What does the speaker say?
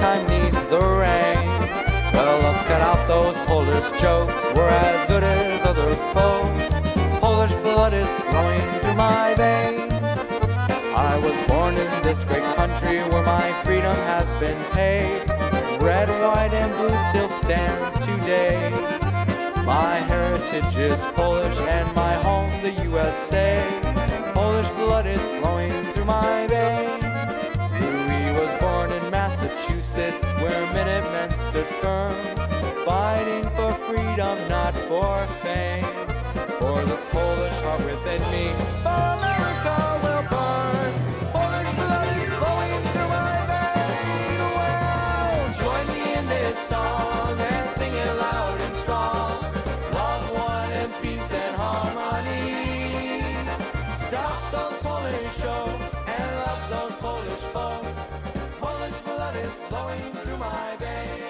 springtime needs the rain. Well, let's cut out those Polish jokes. We're as good as other folks. Polish blood is flowing through my veins. I was born in this great country where my freedom has been paid. Red, white, and blue still stands today. My heritage is Polish and my home the USA. Polish blood is flowing through my veins. Louis was born in Massachusetts where Minutemen stood firm, fighting for freedom, not for fame. For this Polish heart within me, America will burn. Polish blood is flowing through my veins. Well, join me in this song and sing it loud and strong. Love, one, and peace and harmony. Stop those Polish jokes and love those Polish folks. Polish blood is flowing through my veins.